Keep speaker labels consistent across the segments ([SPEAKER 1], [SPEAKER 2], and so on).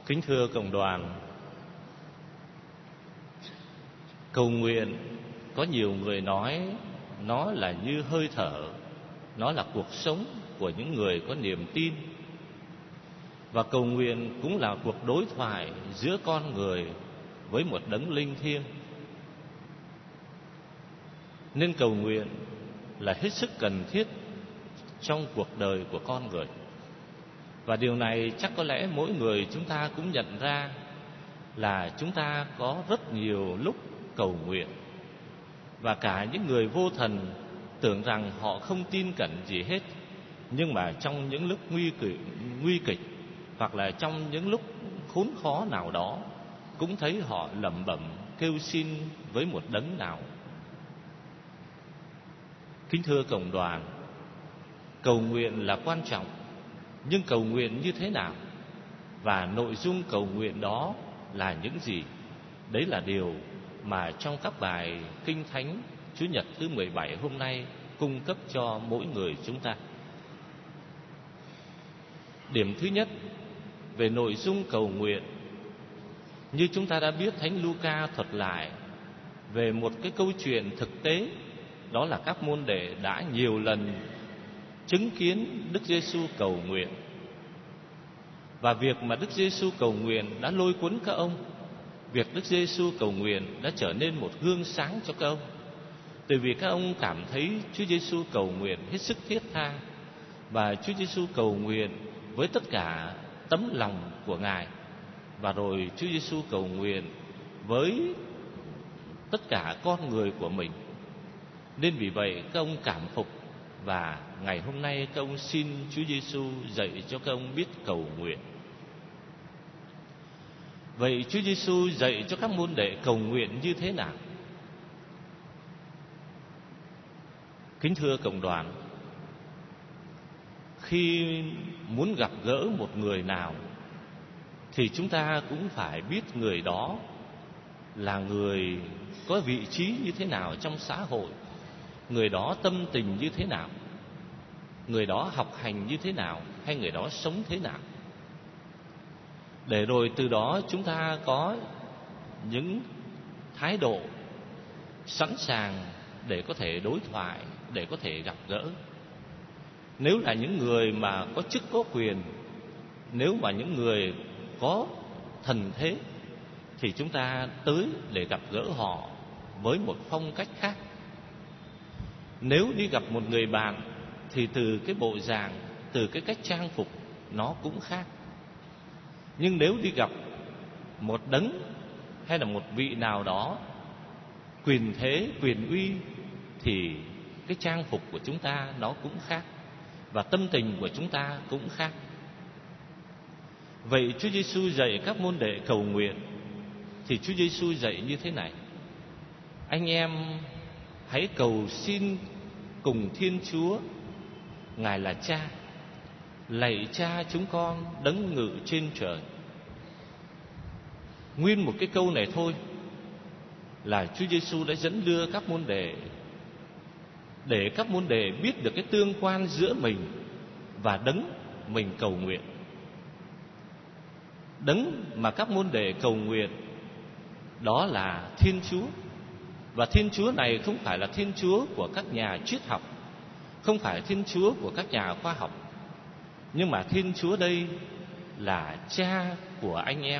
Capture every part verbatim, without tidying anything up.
[SPEAKER 1] Kính thưa cộng đoàn, cầu nguyện có nhiều người nói nó là như hơi thở, nó là cuộc sống của những người có niềm tin. Và cầu nguyện cũng là cuộc đối thoại giữa con người với một đấng linh thiêng. Nên cầu nguyện là hết sức cần thiết trong cuộc đời của con người. Và điều này chắc có lẽ mỗi người chúng ta cũng nhận ra là chúng ta có rất nhiều lúc cầu nguyện. Và cả những người vô thần tưởng rằng họ không tin cẩn gì hết, nhưng mà trong những lúc nguy kịch, nguy kịch hoặc là trong những lúc khốn khó nào đó, cũng thấy họ lẩm bẩm kêu xin với một đấng nào. Kính thưa cộng đoàn, cầu nguyện là quan trọng, nhưng cầu nguyện như thế nào và nội dung cầu nguyện đó là những gì? Đấy là điều mà trong các bài Kinh Thánh Chủ nhật thứ mười bảy hôm nay cung cấp cho mỗi người chúng ta. Điểm thứ nhất về nội dung cầu nguyện, như chúng ta đã biết, Thánh Luca thuật lại về một cái câu chuyện thực tế, đó là các môn đệ đã nhiều lần chứng kiến Đức Giêsu cầu nguyện. Và việc mà Đức Giêsu cầu nguyện đã lôi cuốn các ông. Việc Đức Giêsu cầu nguyện đã trở nên một gương sáng cho các ông. Từ vì các ông cảm thấy Chúa Giêsu cầu nguyện hết sức thiết tha, và Chúa Giêsu cầu nguyện với tất cả tấm lòng của Ngài. Và rồi Chúa Giêsu cầu nguyện với tất cả con người của mình. Nên vì vậy các ông cảm phục, và ngày hôm nay các ông xin Chúa Giêsu dạy cho các ông biết cầu nguyện. Vậy Chúa Giêsu dạy cho các môn đệ cầu nguyện như thế nào? Kính thưa cộng đoàn, khi muốn gặp gỡ một người nào thì chúng ta cũng phải biết người đó là người có vị trí như thế nào trong xã hội, người đó tâm tình như thế nào, người đó học hành như thế nào, hay người đó sống thế nào. Để rồi từ đó chúng ta có những thái độ sẵn sàng để có thể đối thoại, để có thể gặp gỡ. Nếu là những người mà có chức có quyền, nếu mà những người có thần thế, thì chúng ta tới để gặp gỡ họ với một phong cách khác. Nếu đi gặp một người bạn thì từ cái bộ dạng, từ cái cách trang phục nó cũng khác. Nhưng nếu đi gặp một đấng hay là một vị nào đó quyền thế, quyền uy, thì cái trang phục của chúng ta nó cũng khác, và tâm tình của chúng ta cũng khác. Vậy Chúa Giêsu dạy các môn đệ cầu nguyện thì Chúa Giêsu dạy như thế này: anh em hãy cầu xin cùng Thiên Chúa, Ngài là Cha. Lạy Cha chúng con đấng ngự trên trời. Nguyên một cái câu này thôi là Chúa Giêsu đã dẫn đưa các môn đệ, để các môn đệ biết được cái tương quan giữa mình và đấng mình cầu nguyện. Đấng mà các môn đệ cầu nguyện đó là Thiên Chúa. Và Thiên Chúa này không phải là Thiên Chúa của các nhà triết học, không phải Thiên Chúa của các nhà khoa học, nhưng mà Thiên Chúa đây là Cha của anh em.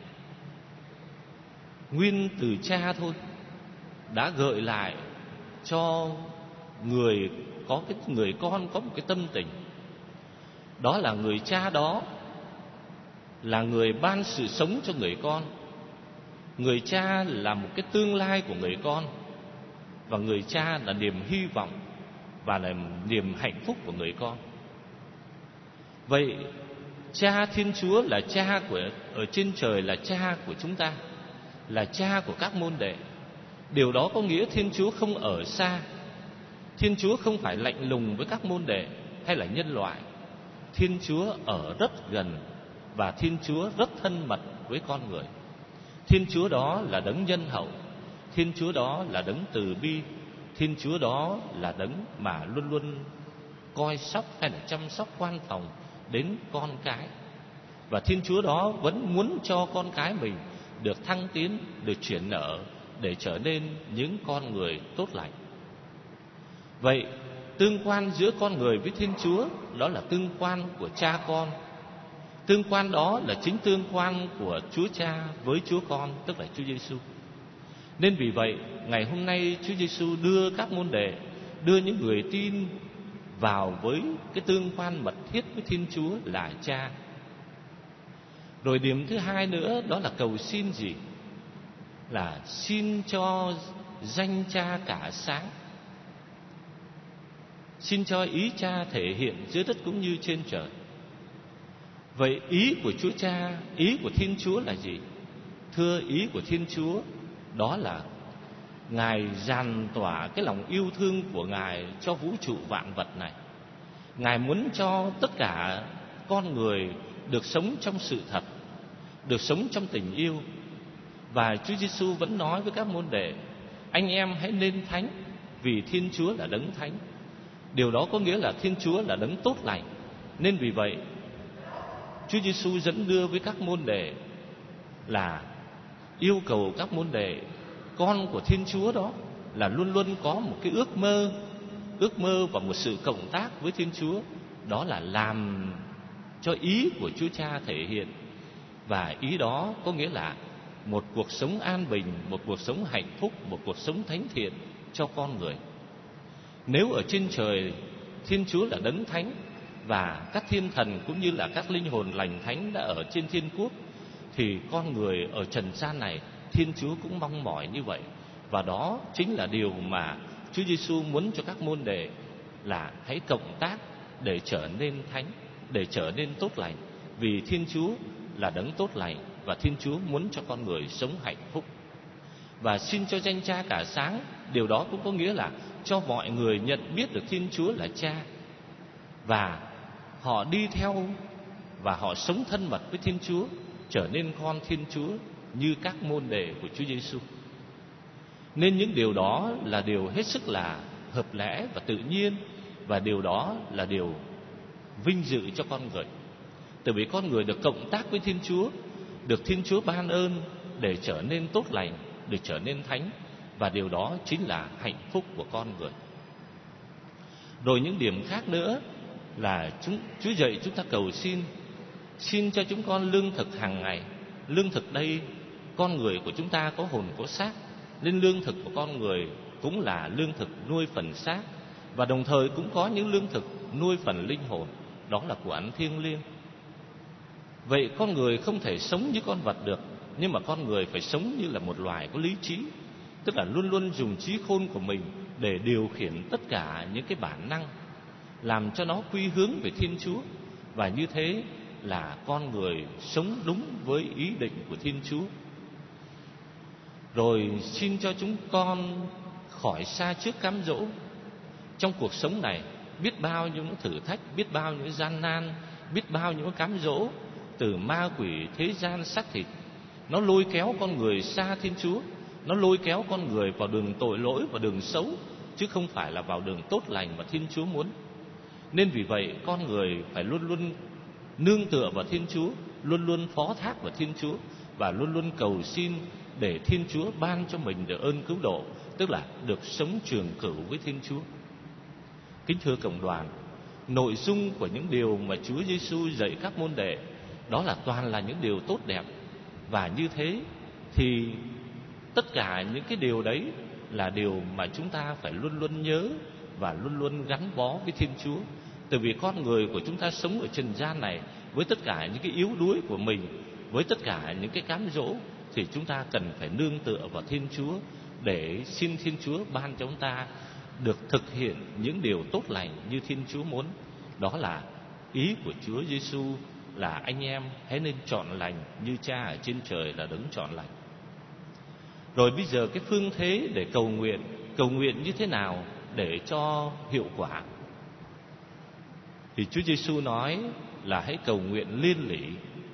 [SPEAKER 1] Nguyên từ Cha thôi đã gợi lại cho người có cái người con có một cái tâm tình. Đó là người Cha đó là người ban sự sống cho người con. Người Cha là một cái tương lai của người con, và người Cha là niềm hy vọng và là niềm hạnh phúc của người con. Vậy Cha Thiên Chúa là Cha của ở trên trời, là Cha của chúng ta, là Cha của các môn đệ. Điều đó có nghĩa Thiên Chúa không ở xa. Thiên Chúa không phải lạnh lùng với các môn đệ hay là nhân loại. Thiên Chúa ở rất gần, và Thiên Chúa rất thân mật với con người. Thiên Chúa đó là đấng nhân hậu, Thiên Chúa đó là đấng từ bi, Thiên Chúa đó là đấng mà luôn luôn coi sóc hay là chăm sóc quan phòng đến con cái. Và Thiên Chúa đó vẫn muốn cho con cái mình được thăng tiến, được chuyển nở, để trở nên những con người tốt lành. Vậy tương quan giữa con người với Thiên Chúa đó là tương quan của cha con. Tương quan đó là chính tương quan của Chúa Cha với Chúa Con, tức là Chúa Giêsu. Nên vì vậy, ngày hôm nay Chúa Giêsu đưa các môn đệ, đưa những người tin vào với cái tương quan mật thiết với Thiên Chúa là Cha. Rồi điểm thứ hai nữa đó là cầu xin gì? Là xin cho danh Cha cả sáng, xin cho ý Cha thể hiện dưới đất cũng như trên trời. Vậy ý của Chúa Cha, ý của Thiên Chúa là gì? Thưa, ý của Thiên Chúa đó là Ngài dàn tỏa cái lòng yêu thương của Ngài cho vũ trụ vạn vật này. Ngài muốn cho tất cả con người được sống trong sự thật, được sống trong tình yêu. Và Chúa Giêsu vẫn nói với các môn đệ: anh em hãy nên thánh, vì Thiên Chúa là đấng thánh. Điều đó có nghĩa là Thiên Chúa là đấng tốt lành. Nên vì vậy, Chúa Giêsu dẫn đưa với các môn đệ là yêu cầu các môn đệ, con của Thiên Chúa đó là luôn luôn có một cái ước mơ, ước mơ và một sự cộng tác với Thiên Chúa, đó là làm cho ý của Chúa Cha thể hiện. Và ý đó có nghĩa là một cuộc sống an bình, một cuộc sống hạnh phúc, một cuộc sống thánh thiện cho con người. Nếu ở trên trời Thiên Chúa là đấng thánh, và các thiên thần cũng như là các linh hồn lành thánh đã ở trên thiên quốc, thì con người ở trần gian này Thiên Chúa cũng mong mỏi như vậy. Và đó chính là điều mà Chúa Giêsu muốn cho các môn đệ, là hãy cộng tác để trở nên thánh, để trở nên tốt lành. Vì Thiên Chúa là đấng tốt lành, và Thiên Chúa muốn cho con người sống hạnh phúc. Và xin cho danh Cha cả sáng, điều đó cũng có nghĩa là cho mọi người nhận biết được Thiên Chúa là Cha, và họ đi theo và họ sống thân mật với Thiên Chúa, trở nên con Thiên Chúa như các môn đệ của Chúa Giêsu. Nên những điều đó là điều hết sức là hợp lẽ và tự nhiên, và điều đó là điều vinh dự cho con người. Từ vì con người được cộng tác với Thiên Chúa, được Thiên Chúa ban ơn để trở nên tốt lành, để trở nên thánh, và điều đó chính là hạnh phúc của con người. Rồi những điểm khác nữa là chúng, Chúa dạy chúng ta cầu xin, xin cho chúng con lương thực hàng ngày. Lương thực đây, con người của chúng ta có hồn có xác, nên lương thực của con người cũng là lương thực nuôi phần xác, và đồng thời cũng có những lương thực nuôi phần linh hồn, đó là của ăn thiêng liêng. Vậy con người không thể sống như con vật được, nhưng mà con người phải sống như là một loài có lý trí, tức là luôn luôn dùng trí khôn của mình để điều khiển tất cả những cái bản năng, làm cho nó quy hướng về Thiên Chúa. Và như thế là con người sống đúng với ý định của Thiên Chúa. Rồi xin cho chúng con khỏi xa trước cám dỗ. Trong cuộc sống này biết bao nhiêu những thử thách, biết bao những gian nan, biết bao những cám dỗ từ ma quỷ thế gian xác thịt. Nó lôi kéo con người xa Thiên Chúa, nó lôi kéo con người vào đường tội lỗi và đường xấu, chứ không phải là vào đường tốt lành mà Thiên Chúa muốn. Nên vì vậy con người phải luôn luôn nương tựa vào Thiên Chúa, luôn luôn phó thác vào Thiên Chúa, và luôn luôn cầu xin để Thiên Chúa ban cho mình được ơn cứu độ, tức là được sống trường cửu với Thiên Chúa. Kính thưa cộng đoàn, nội dung của những điều mà Chúa Giêsu dạy các môn đệ đó là toàn là những điều tốt đẹp. Và như thế thì tất cả những cái điều đấy là điều mà chúng ta phải luôn luôn nhớ và luôn luôn gắn bó với Thiên Chúa. Từ vì con người của chúng ta sống ở trần gian này với tất cả những cái yếu đuối của mình, với tất cả những cái cám dỗ, thì chúng ta cần phải nương tựa vào Thiên Chúa để xin Thiên Chúa ban cho chúng ta được thực hiện những điều tốt lành như Thiên Chúa muốn. Đó là ý của Chúa Giêsu, là anh em hãy nên chọn lành như Cha ở trên trời là đấng chọn lành. Rồi bây giờ cái phương thế để cầu nguyện, cầu nguyện như thế nào để cho hiệu quả? Thì Chúa Giêsu nói là hãy cầu nguyện liên lỉ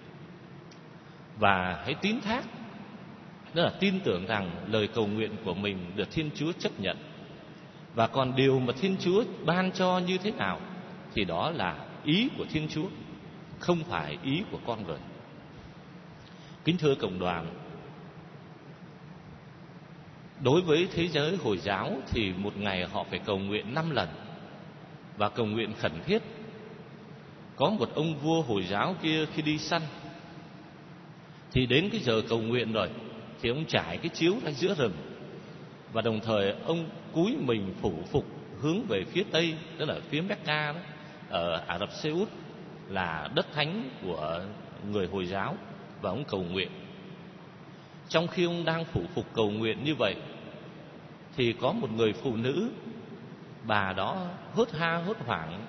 [SPEAKER 1] và hãy tín thác, tức là tin tưởng rằng lời cầu nguyện của mình được Thiên Chúa chấp nhận. Và còn điều mà Thiên Chúa ban cho như thế nào thì đó là ý của Thiên Chúa. không phải ý của con người. Kính thưa cộng đoàn, đối với thế giới Hồi giáo thì một ngày họ phải cầu nguyện năm lần và cầu nguyện khẩn thiết. Có một ông vua Hồi giáo kia khi đi săn thì đến cái giờ cầu nguyện rồi thì ông trải cái chiếu ra giữa rừng, và đồng thời ông cúi mình phủ phục hướng về phía tây, tức là phía Mecca đó, ở Ả Rập Xê Út, là đất thánh của người Hồi giáo, và ông cầu nguyện. Trong khi ông đang phủ phục cầu nguyện như vậy thì có một người phụ nữ, bà đó hốt ha hốt hoảng,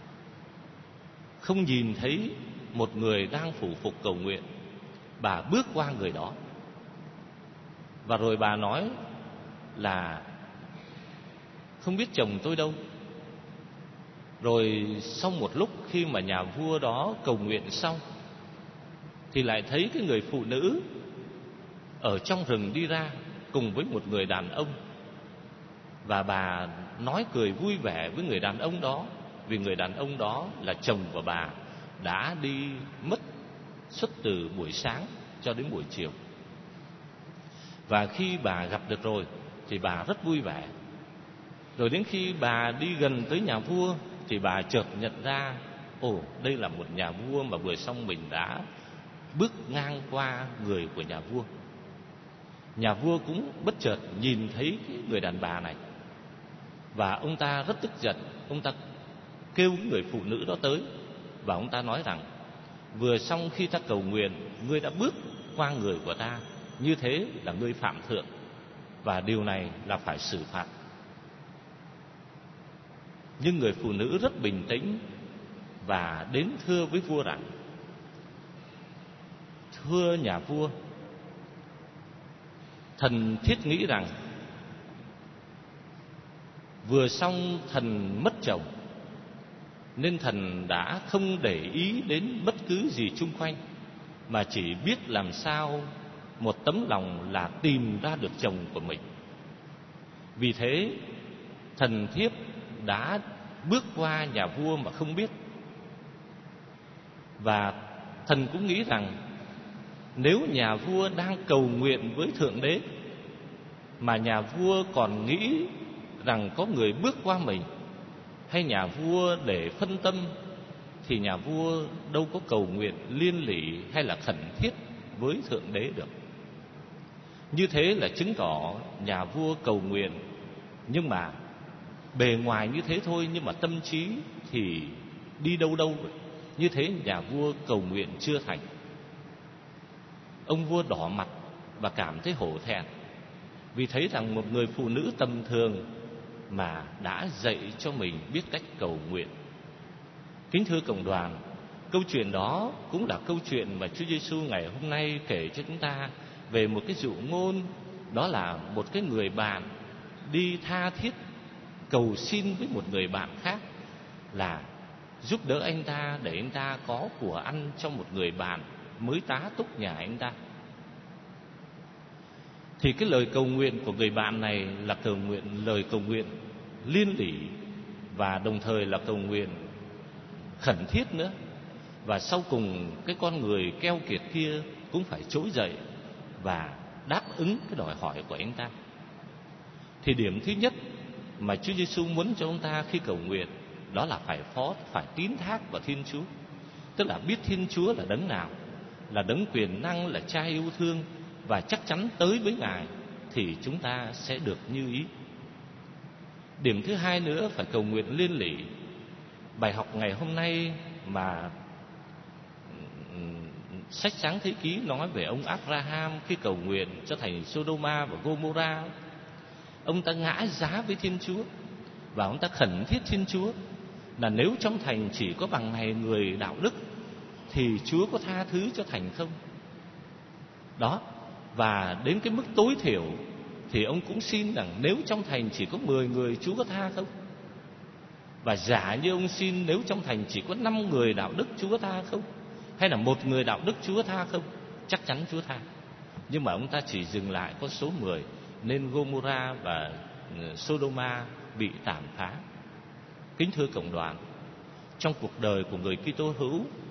[SPEAKER 1] không nhìn thấy một người đang phủ phục cầu nguyện. Bà bước qua người đó, và rồi bà nói là không biết chồng tôi đâu. Rồi sau một lúc khi mà nhà vua đó cầu nguyện xong thì lại thấy cái người phụ nữ ở trong rừng đi ra cùng với một người đàn ông. Và bà nói cười vui vẻ với người đàn ông đó, vì người đàn ông đó là chồng của bà, đã đi mất suốt từ buổi sáng cho đến buổi chiều. Và khi bà gặp được rồi thì bà rất vui vẻ. Rồi đến khi bà đi gần tới nhà vua thì bà chợt nhận ra, ồ, đây là một nhà vua mà vừa xong mình đã bước ngang qua người của nhà vua. Nhà vua cũng bất chợt nhìn thấy cái người đàn bà này, và ông ta rất tức giận. Ông ta kêu người phụ nữ đó tới, và ông ta nói rằng, vừa xong khi ta cầu nguyện, ngươi đã bước qua người của ta, như thế là ngươi phạm thượng, và điều này là phải xử phạt. Nhưng người phụ nữ rất bình tĩnh và đến thưa với vua rằng, thưa nhà vua, thần thiết nghĩ rằng vừa xong thần mất chồng, nên thần đã không để ý đến bất cứ gì chung quanh, mà chỉ biết làm sao một tấm lòng là tìm ra được chồng của mình. Vì thế thần thiếp đã bước qua nhà vua mà không biết. Và thần cũng nghĩ rằng, nếu nhà vua đang cầu nguyện với Thượng Đế mà nhà vua còn nghĩ rằng có người bước qua mình, hay nhà vua để phân tâm, thì nhà vua đâu có cầu nguyện liên lỉ hay là khẩn thiết với Thượng Đế được. Như thế là chứng tỏ nhà vua cầu nguyện, nhưng mà bề ngoài như thế thôi, nhưng mà tâm trí thì đi đâu đâu rồi. Như thế nhà vua cầu nguyện chưa thành. Ông vua đỏ mặt và cảm thấy hổ thẹn, vì thấy rằng một người phụ nữ tầm thường mà đã dạy cho mình biết cách cầu nguyện. Kính thưa cộng đoàn, câu chuyện đó cũng là câu chuyện mà Chúa Giêsu ngày hôm nay kể cho chúng ta về một cái dụ ngôn. Đó là một cái người bạn đi tha thiết cầu xin với một người bạn khác là giúp đỡ anh ta để anh ta có của ăn cho một người bạn mới tá túc nhà anh ta. Thì cái lời cầu nguyện của người bạn này là cầu nguyện lời cầu nguyện liên lỉ, và đồng thời là cầu nguyện khẩn thiết nữa. Và sau cùng cái con người keo kiệt kia cũng phải trỗi dậy và đáp ứng cái đòi hỏi của anh ta. Thì điểm thứ nhất mà Chúa Giêsu muốn cho chúng ta khi cầu nguyện, đó là phải phó phải tín thác vào Thiên Chúa. Tức là biết Thiên Chúa là đấng nào, là đấng quyền năng, là Cha yêu thương, và chắc chắn tới với Ngài thì chúng ta sẽ được như ý. Điểm thứ hai nữa, phải cầu nguyện liên lỉ. Bài học ngày hôm nay mà sách Sáng Thế Ký nói về ông Abraham khi cầu nguyện cho thành Sodoma và Gomorrah, ông ta ngã giá với Thiên Chúa và ông ta khẩn thiết Thiên Chúa là nếu trong thành chỉ có bằng này người đạo đức thì Chúa có tha thứ cho thành không? Đó, và đến cái mức tối thiểu thì ông cũng xin rằng nếu trong thành chỉ có mười người, Chúa có tha không? Và giả như ông xin nếu trong thành chỉ có năm người đạo đức, Chúa có tha không? Hay là một người đạo đức, Chúa có tha không? Chắc chắn Chúa tha. Nhưng mà ông ta chỉ dừng lại con số mười, nên Gomorrah và Sodoma bị tàn phá. Kính thưa cộng đoàn, trong cuộc đời của người Kitô hữu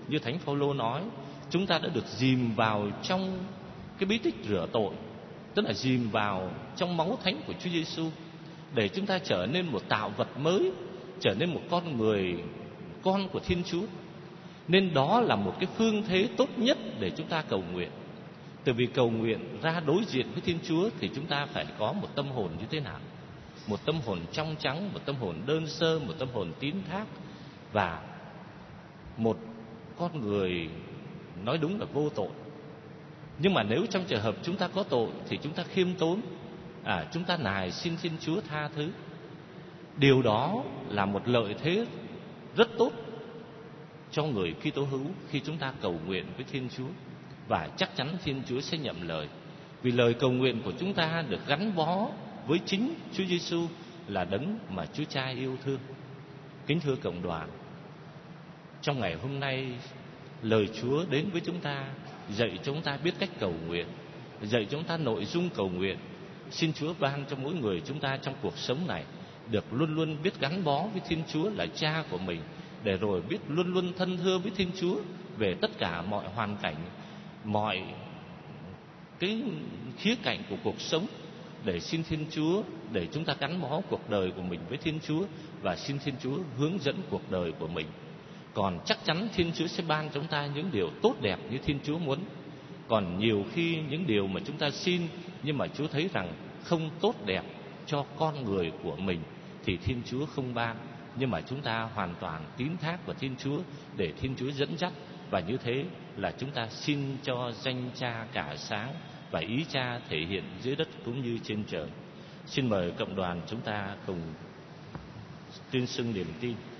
[SPEAKER 1] như Thánh Phaolô nói, chúng ta đã được dìm vào trong cái bí tích rửa tội, tức là dìm vào trong máu thánh của Chúa Giêsu, để chúng ta trở nên một tạo vật mới, trở nên một con người con của Thiên Chúa. Nên đó là một cái phương thế tốt nhất để chúng ta cầu nguyện. Từ vì cầu nguyện ra đối diện với Thiên Chúa thì chúng ta phải có một tâm hồn như thế nào? Một tâm hồn trong trắng, một tâm hồn đơn sơ, một tâm hồn tín thác, và một con người nói đúng là vô tội. Nhưng mà nếu trong trường hợp chúng ta có tội thì chúng ta khiêm tốn, à, chúng ta nài xin Thiên Chúa tha thứ. Điều đó là một lợi thế rất tốt cho người Kitô hữu khi chúng ta cầu nguyện với Thiên Chúa, và chắc chắn Thiên Chúa sẽ nhậm lời. Vì lời cầu nguyện của chúng ta được gắn bó với chính Chúa Giêsu là đấng mà Chúa Cha yêu thương. Kính thưa cộng đoàn, trong ngày hôm nay, lời Chúa đến với chúng ta, dạy cho chúng ta biết cách cầu nguyện, dạy cho chúng ta nội dung cầu nguyện. Xin Chúa ban cho mỗi người chúng ta trong cuộc sống này được luôn luôn biết gắn bó với Thiên Chúa là Cha của mình, để rồi biết luôn luôn thân thưa với Thiên Chúa về tất cả mọi hoàn cảnh, mọi cái khía cạnh của cuộc sống, để xin Thiên Chúa để chúng ta gắn bó cuộc đời của mình với Thiên Chúa, và xin Thiên Chúa hướng dẫn cuộc đời của mình. Còn chắc chắn Thiên Chúa sẽ ban cho chúng ta những điều tốt đẹp như Thiên Chúa muốn. Còn nhiều khi những điều mà chúng ta xin nhưng mà Chúa thấy rằng không tốt đẹp cho con người của mình thì Thiên Chúa không ban. Nhưng mà chúng ta hoàn toàn tín thác vào Thiên Chúa để Thiên Chúa dẫn dắt, và như thế là chúng ta xin cho danh Cha cả sáng và ý Cha thể hiện dưới đất cũng như trên trời. Xin mời cộng đoàn chúng ta cùng tuyên xưng niềm tin.